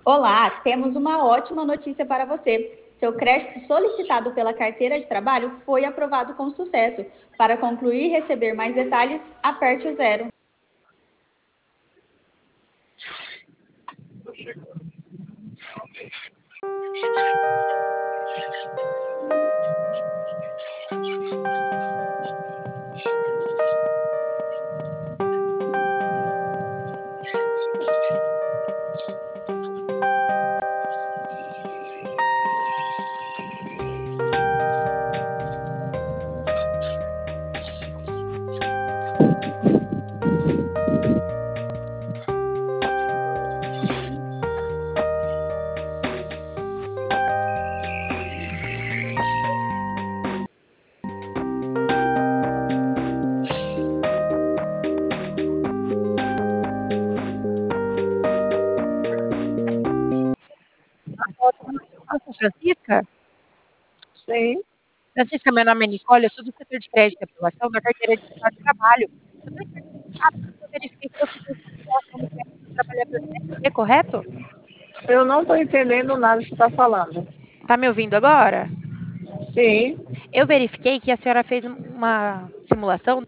Olá, temos uma ótima notícia para você. Seu crédito solicitado pela carteira de trabalho foi aprovado com sucesso. Para concluir e receber mais detalhes, aperte o zero. Nossa, Francisca? Sim, Francisca, meu nome é Nicole, eu sou do setor de crédito e aprovação da carteira de trabalho. Eu estou entrando em contato porque eu verifiquei que você fez uma simulação do crédito do trabalhador CLT, correto? eu não estou entendendo nada que você está falando. Tá me ouvindo agora? Sim, Eu verifiquei que a senhora fez uma simulação